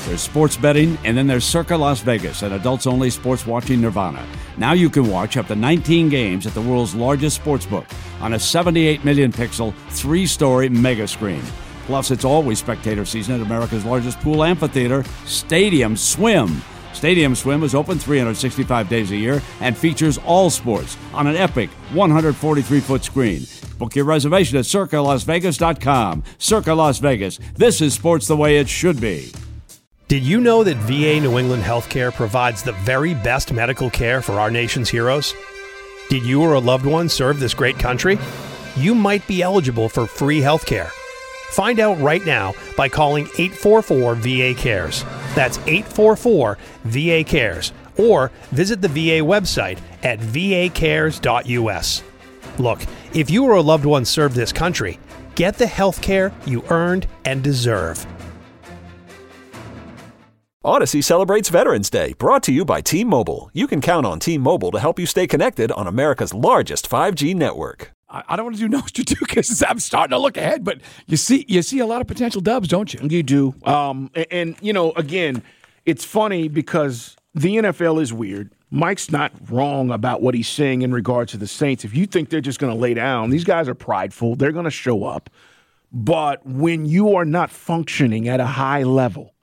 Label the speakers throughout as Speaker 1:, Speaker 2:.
Speaker 1: There's sports betting, and then there's Circa Las Vegas, an adults-only sports watching nirvana. Now you can watch up to 19 games at the world's largest sportsbook on a 78 million pixel, 3-story mega screen. Plus, it's always spectator season at America's largest pool amphitheater, Stadium Swim. Stadium Swim is open 365 days a year and features all sports on an epic 143-foot screen. Book your reservation at CircaLasVegas.com. Circa Las Vegas. This is sports the way it should be.
Speaker 2: Did you know that VA New England Healthcare provides the very best medical care for our nation's heroes? Did you or a loved one serve this great country? You might be eligible for free healthcare. Find out right now by calling 844-VA-CARES. That's 844-VA-CARES. Or visit the VA website at vacares.us. Look, if you or a loved one served this country, get the health care you earned and deserve.
Speaker 3: Odyssey celebrates Veterans Day, brought to you by T-Mobile. You can count on T-Mobile to help you stay connected on America's largest 5G network.
Speaker 4: I don't want to do Nostradamus. I'm starting to look ahead, but you see a lot of potential dubs, don't you?
Speaker 5: You do. And you know, again, it's funny because the NFL is weird. Mike's not wrong about what he's saying in regards to the Saints. If you think they're just going to lay down, these guys are prideful. They're going to show up. But when you are not functioning at a high level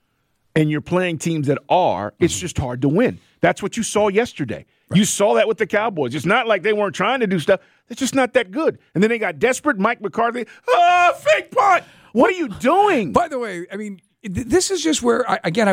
Speaker 5: and you're playing teams that are, it's just hard to win. That's what you saw yesterday. Right. You saw that with the Cowboys. It's not like they weren't trying to do stuff. It's just not that good. And then they got desperate. Mike McCarthy, fake punt. What are you doing?
Speaker 4: By the way, I mean, this is just where,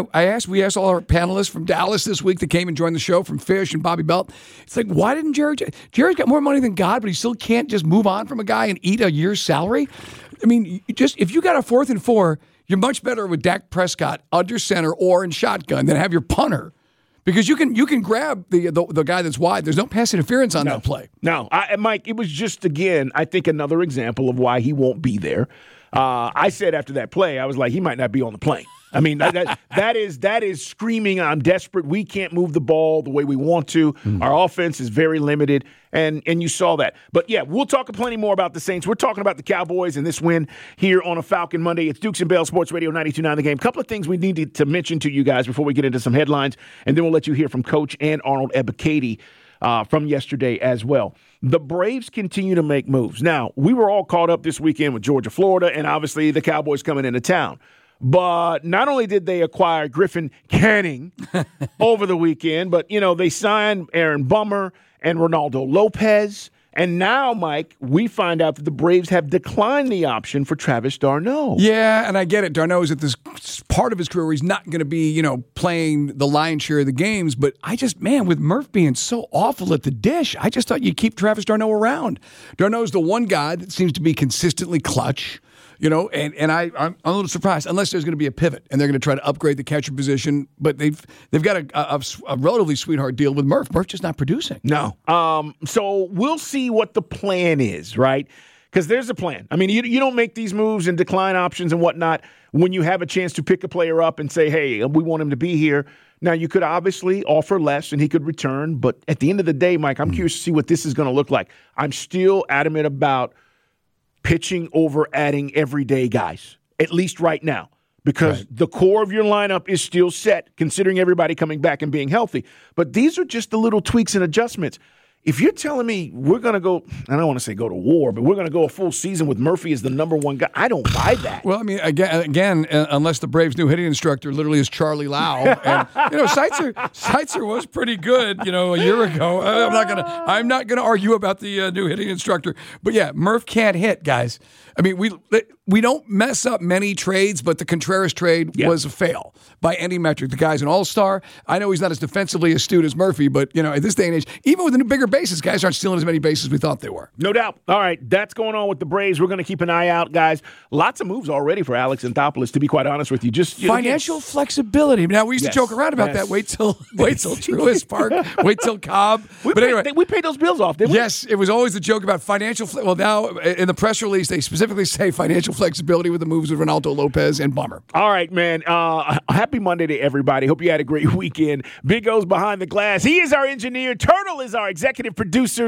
Speaker 4: we asked all our panelists from Dallas this week that came and joined the show, from Fish and Bobby Belt. It's like, why didn't Jerry's got more money than God, but he still can't just move on from a guy and eat a year's salary? I mean, if you got a 4th and 4, you're much better with Dak Prescott under center or in shotgun than have your punter. Because you can grab the guy that's wide. There's no pass interference on that play.
Speaker 5: No, Mike, it was just, again, I think another example of why he won't be there. I said after that play, I was like, he might not be on the plane. I mean, that is screaming, I'm desperate. We can't move the ball the way we want to. Our offense is very limited, and you saw that. But, yeah, we'll talk plenty more about the Saints. We're talking about the Cowboys and this win here on a Falcon Monday. It's Dukes and Bell Sports Radio 92.9 The Game. Couple of things we need to mention to you guys before we get into some headlines, and then we'll let you hear from Coach and Arnold Ebiketie from yesterday as well. The Braves continue to make moves. Now, we were all caught up this weekend with Georgia, Florida, and obviously the Cowboys coming into town. But not only did they acquire Griffin Canning over the weekend, but, they signed Aaron Bummer and Ronaldo Lopez. And now, Mike, we find out that the Braves have declined the option for Travis d'Arnaud.
Speaker 4: Yeah, and I get it. d'Arnaud is at this part of his career where he's not going to be, playing the lion's share of the games. But with Murph being so awful at the dish, I just thought you'd keep Travis d'Arnaud around. D'Arnaud's the one guy that seems to be consistently clutch. And I'm a little surprised, unless there's going to be a pivot and they're going to try to upgrade the catcher position. But they've got a relatively sweetheart deal with Murph. Murph's just not producing.
Speaker 5: No. So we'll see what the plan is, right? Because there's a plan. I mean, you don't make these moves and decline options and whatnot when you have a chance to pick a player up and say, hey, we want him to be here. Now, you could obviously offer less and he could return. But at the end of the day, Mike, I'm curious to see what this is going to look like. I'm still adamant about pitching over adding everyday guys, at least right now, because the core of your lineup is still set, considering everybody coming back and being healthy. But these are just the little tweaks and adjustments. If you're telling me we're going to go, I don't want to say go to war, but we're going to go a full season with Murphy as the number one guy, I don't buy that.
Speaker 4: Well, I mean, again, unless the Braves' new hitting instructor literally is Charlie Lau. And, Seitzer was pretty good, a year ago. I'm not gonna argue about the new hitting instructor. But, yeah, Murph can't hit, guys. I mean, we don't mess up many trades, but the Contreras trade was a fail by any metric. The guy's an all-star. I know he's not as defensively astute as Murphy, but, at this day and age, even with the bigger bases, guys aren't stealing as many bases as we thought they were.
Speaker 5: No doubt. All right, that's going on with the Braves. We're going to keep an eye out, guys. Lots of moves already for Alex Anthopoulos, to be quite honest with you. Just
Speaker 4: financial flexibility. Now, we used to joke around about that. Wait till Truist Park. Wait till Cobb.
Speaker 5: We paid those bills off, didn't we?
Speaker 4: Yes, it was always the joke about financial well, now, in the press release, they specifically say financial flexibility with the moves of Ronaldo Lopez and Bummer.
Speaker 5: All right, man. Happy Monday to everybody. Hope you had a great weekend. Big O's behind the glass. He is our engineer. Turtle is our executive producer.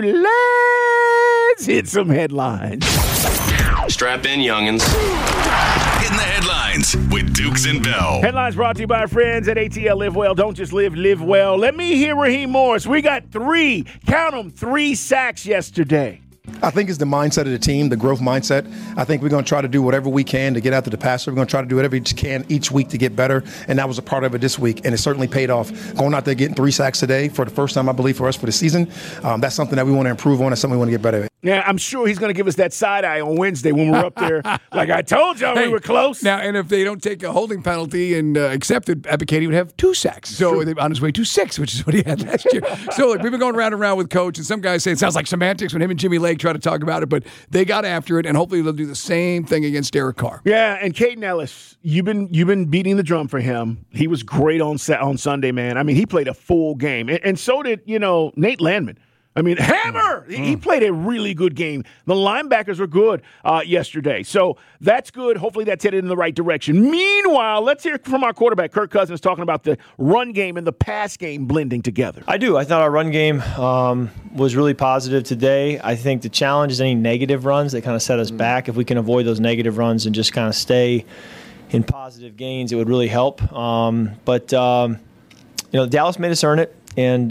Speaker 5: Let's hit some headlines.
Speaker 6: Strap in, youngins.
Speaker 7: Hitting the headlines.
Speaker 6: Headlines with Dukes and Bell.
Speaker 5: Headlines brought to you by our friends at ATL Live Well. Don't just live well. Let me hear Raheem Morris. We got 3 sacks yesterday.
Speaker 7: I think it's the mindset of the team, the growth mindset. I think we're going to try to do whatever we can to get after the passer. We're going to try to do whatever we can each week to get better, and that was a part of it this week, and it certainly paid off. Going out there getting 3 sacks today for the first time, I believe, for us for the season, that's something that we want to improve on and something we want to get better at.
Speaker 5: Yeah, I'm sure he's going to give us that side eye on Wednesday when we're up there. Like I told y'all, we were close.
Speaker 4: Now, and if they don't take a holding penalty and accept it, Ebiketie would have 2 sacks. So on his way to 6, which is what he had last year. So look, we've been going round and round with Coach, and some guys say it sounds like semantics when him and Jimmy Lake try to talk about it, but they got after it, and hopefully they'll do the same thing against Derek Carr.
Speaker 5: Yeah, and Caden Ellis, you've been beating the drum for him. He was great on Sunday, man. I mean, he played a full game, and so did Nate Landman. I mean, Hammer! He played a really good game. The linebackers were good yesterday. So that's good. Hopefully that's headed in the right direction. Meanwhile, let's hear from our quarterback, Kirk Cousins, talking about the run game and the pass game blending together.
Speaker 8: I do. I thought our run game was really positive today. I think the challenge is any negative runs that kind of set us back. If we can avoid those negative runs and just kind of stay in positive gains, it would really help. But Dallas made us earn it, and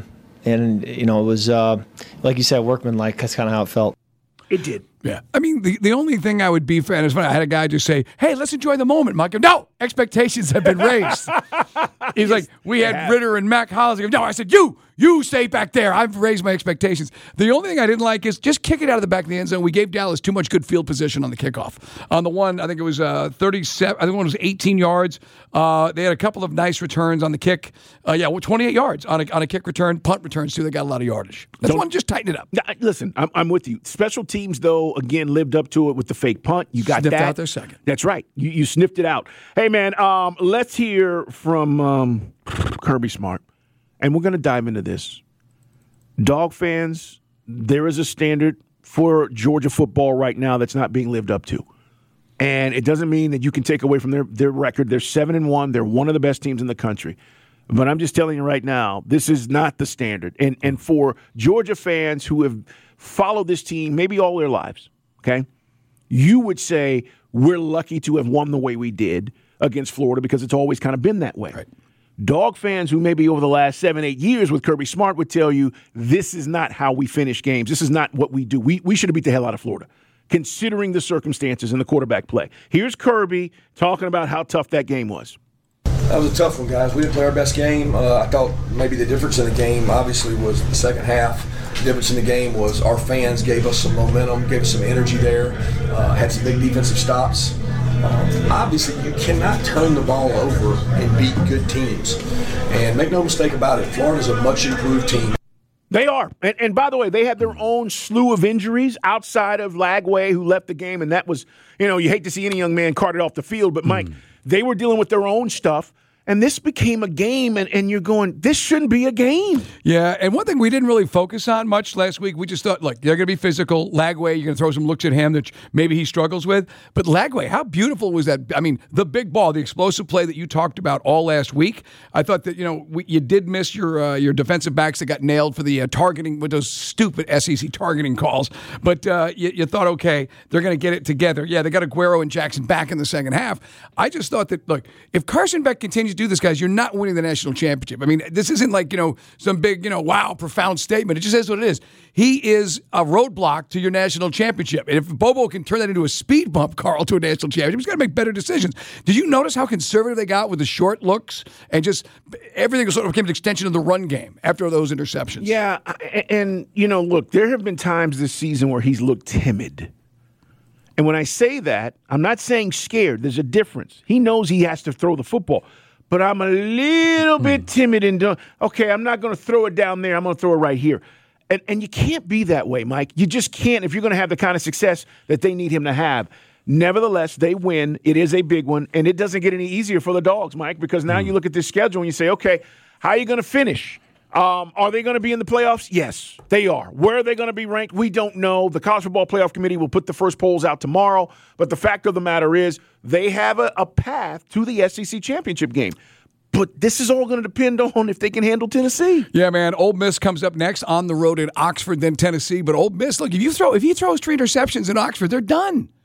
Speaker 8: it was, like you said, workmanlike. That's kind of how it felt.
Speaker 5: It did.
Speaker 4: Yeah. I mean, the only thing I would be fan is funny. I had a guy just say, "Hey, let's enjoy the moment, Mike." No, expectations have been raised. He's like, we had Ritter and Mac Hollins. No, I said, you stay back there. I've raised my expectations. The only thing I didn't like is just kick it out of the back of the end zone. We gave Dallas too much good field position on the kickoff. On the one, I think it was 37. I think one was 18 yards. They had a couple of nice returns on the kick. 28 yards on a kick return. Punt returns, too. They got a lot of yardage. That's one, just tighten it up.
Speaker 5: Listen, I'm with you. Special teams, though, again, lived up to it with the fake punt. You got
Speaker 4: sniffed
Speaker 5: that.
Speaker 4: Out their second.
Speaker 5: That's right. You sniffed it out. Hey, man, let's hear from Kirby Smart, and we're going to dive into this. Dog fans, there is a standard for Georgia football right now that's not being lived up to. And it doesn't mean that you can take away from their record. They're 7-1. They're one of the best teams in the country. But I'm just telling you right now, this is not the standard. And for Georgia fans who have followed this team maybe all their lives, okay, you would say we're lucky to have won the way we did against Florida because it's always kind of been that way.
Speaker 4: Right.
Speaker 5: Dog fans who maybe over the last 7-8 years with Kirby Smart would tell you this is not how we finish games. This is not what we do. We should have beat the hell out of Florida, considering the circumstances and the quarterback play. Here's Kirby talking about how tough that game was.
Speaker 9: That was a tough one, guys. We didn't play our best game. I thought maybe the difference in the game obviously was the second half. The difference in the game was our fans gave us some momentum, gave us some energy there, had some big defensive stops. Obviously, you cannot turn the ball over and beat good teams. And make no mistake about it, Florida's a much improved team.
Speaker 5: They are. And by the way, they had their own slew of injuries outside of Lagway, who left the game. And that was, you hate to see any young man carted off the field. But, Mike, they were dealing with their own stuff. And this became a game, and you're going, this shouldn't be a game.
Speaker 4: Yeah, and one thing we didn't really focus on much last week, we just thought, look, they're going to be physical. Lagway, you're going to throw some looks at him that maybe he struggles with. But Lagway, how beautiful was that? I mean, the big ball, the explosive play that you talked about all last week. I thought that, you did miss your defensive backs that got nailed for the targeting with those stupid SEC targeting calls. But you thought, okay, they're going to get it together. Yeah, they got Aguero and Jackson back in the second half. I just thought that, look, if Carson Beck continues to do this, guys, you're not winning the national championship. I mean, this isn't like, some big, wow, profound statement. It just is what it is. He is a roadblock to your national championship. And if Bobo can turn that into a speed bump, Carl, to a national championship, he's got to make better decisions. Did you notice how conservative they got with the short looks and just everything sort of became an extension of the run game after those interceptions?
Speaker 5: Yeah, and, look, there have been times this season where he's looked timid. And when I say that, I'm not saying scared. There's a difference. He knows he has to throw the football. But I'm a little bit timid and okay, I'm not going to throw it down there. I'm going to throw it right here. And you can't be that way, Mike. You just can't if you're going to have the kind of success that they need him to have. Nevertheless, they win. It is a big one, and it doesn't get any easier for the Dogs, Mike, because now you look at this schedule and you say, okay, how are you going to finish? Are they going to be in the playoffs? Yes, they are. Where are they going to be ranked? We don't know. The College Football Playoff Committee will put the first polls out tomorrow. But the fact of the matter is they have a path to the SEC championship game. But this is all going to depend on if they can handle Tennessee.
Speaker 4: Yeah, man. Ole Miss comes up next on the road at Oxford, then Tennessee. But Ole Miss, look, if he throws 3 interceptions in Oxford, they're done.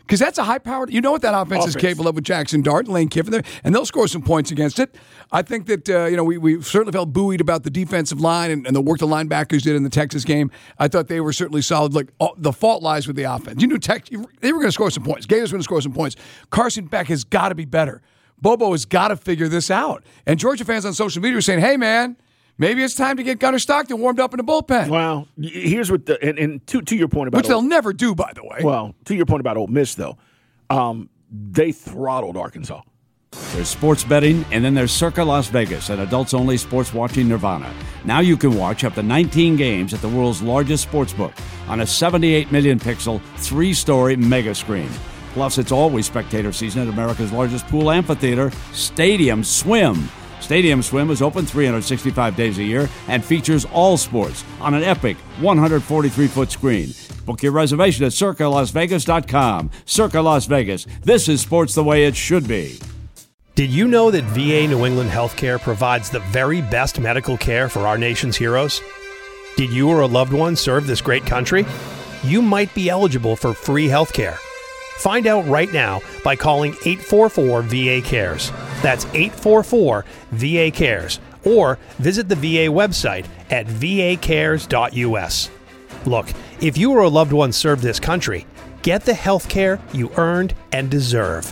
Speaker 4: Because that's a high-powered. You know what that offense is capable of with Jackson Dart, Lane Kiffin there, and they'll score some points against it. I think that we certainly felt buoyed about the defensive line and the work the linebackers did in the Texas game. I thought they were certainly solid. Like the fault lies with the offense. You knew they were going to score some points. Gators were going to score some points. Carson Beck has got to be better. Bobo has got to figure this out. And Georgia fans on social media are saying, "Hey, man, maybe it's time to get Gunnar Stockton warmed up in the bullpen."
Speaker 5: Well, here's what and to your point about
Speaker 4: which they'll never do, by the way.
Speaker 5: Well, to your point about Ole Miss, though, they throttled Arkansas.
Speaker 1: There's sports betting, and then there's Circa Las Vegas, an adults-only sports watching nirvana. Now you can watch up to 19 games at the world's largest sports book on a 78 million pixel, 3-story mega screen. Plus, it's always spectator season at America's largest pool amphitheater, Stadium Swim. Stadium Swim is open 365 days a year and features all sports on an epic 143-foot screen. Book your reservation at CircaLasVegas.com. Circa Las Vegas. This is sports the way it should be.
Speaker 2: Did you know that VA New England Healthcare provides the very best medical care for our nation's heroes? Did you or a loved one serve this great country? You might be eligible for free healthcare. Find out right now by calling 844-VA-CARES. That's 844-VA-CARES. Or visit the VA website at vacares.us. Look, if you or a loved one served this country, get the health care you earned and deserve.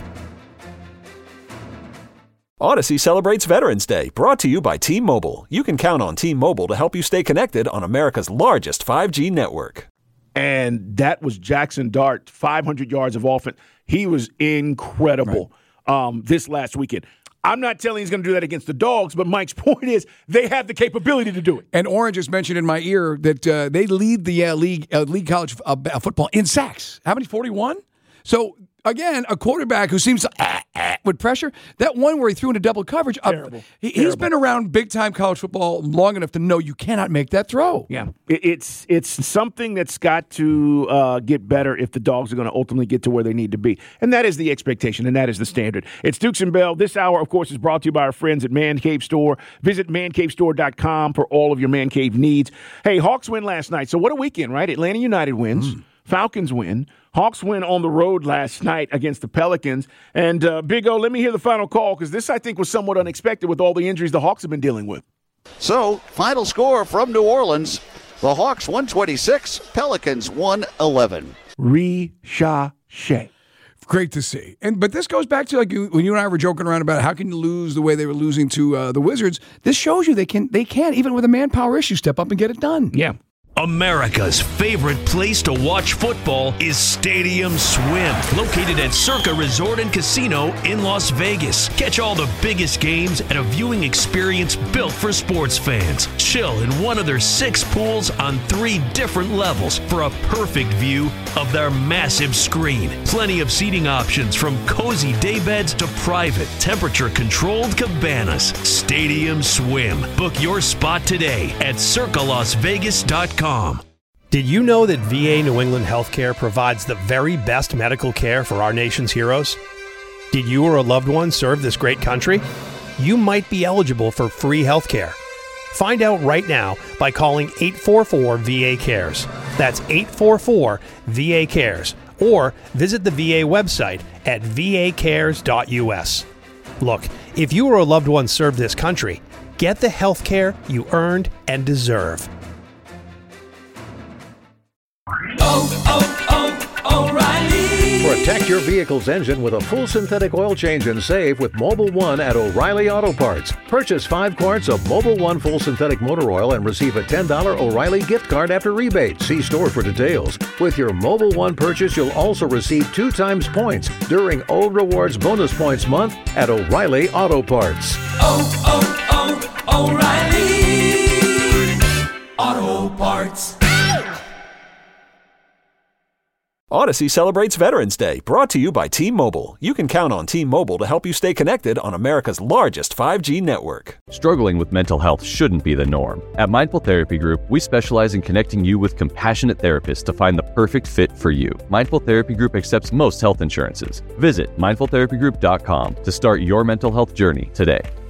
Speaker 3: Odyssey celebrates Veterans Day, brought to you by T-Mobile. You can count on T-Mobile to help you stay connected on America's largest 5G network.
Speaker 5: And that was Jackson Dart, 500 yards of offense. He was incredible this last weekend. I'm not telling he's going to do that against the Dogs, but Mike's point is they have the capability to do it.
Speaker 4: And Orange just mentioned in my ear that they lead the league college football in sacks. How many? 41? So, again, a quarterback who seems to with pressure, that one where he threw into double coverage, he's been around big-time college football long enough to know you cannot make that throw.
Speaker 5: Yeah, it's something that's got to get better if the Dogs are going to ultimately get to where they need to be. And that is the expectation, and that is the standard. It's Dukes and Bell. This hour, of course, is brought to you by our friends at Man Cave Store. Visit mancavestore.com for all of your Man Cave needs. Hey, Hawks win last night. So what a weekend, right? Atlanta United wins. Falcons win. Hawks win on the road last night against the Pelicans. And Big O, let me hear the final call, because this, I think, was somewhat unexpected with all the injuries the Hawks have been dealing with.
Speaker 10: So, final score from New Orleans. The Hawks 126, Pelicans 111.
Speaker 5: Ricochet.
Speaker 4: Great to see. But this goes back to when you and I were joking around about how can you lose the way they were losing to the Wizards. This shows you they can, even with a manpower issue, step up and get it done.
Speaker 5: Yeah.
Speaker 11: America's favorite place to watch football is Stadium Swim, located at Circa Resort and Casino in Las Vegas. Catch all the biggest games at a viewing experience built for sports fans. Chill in one of their 6 pools on 3 different levels for a perfect view of their massive screen. Plenty of seating options, from cozy daybeds to private, temperature-controlled cabanas. Stadium Swim. Book your spot today at CircaLasVegas.com.
Speaker 2: Did you know that VA New England Healthcare provides the very best medical care for our nation's heroes? Did you or a loved one serve this great country? You might be eligible for free healthcare. Find out right now by calling 844-VA-CARES. That's 844-VA-CARES. Or visit the VA website at vacares.us. Look, if you or a loved one served this country, get the healthcare you earned and deserve.
Speaker 12: O'Reilly. Protect your vehicle's engine with a full synthetic oil change and save with Mobil 1 at O'Reilly Auto Parts. Purchase 5 quarts of Mobil 1 full synthetic motor oil and receive a $10 O'Reilly gift card after rebate. See store for details. With your Mobil 1 purchase, you'll also receive 2 times points during O Rewards Bonus Points Month at O'Reilly Auto Parts.
Speaker 13: O'Reilly Auto Parts.
Speaker 3: Odyssey celebrates Veterans Day, brought to you by T-Mobile. You can count on T-Mobile to help you stay connected on America's largest 5G network.
Speaker 14: Struggling with mental health shouldn't be the norm. At Mindful Therapy Group, we specialize in connecting you with compassionate therapists to find the perfect fit for you. Mindful Therapy Group accepts most health insurances. Visit mindfultherapygroup.com to start your mental health journey today.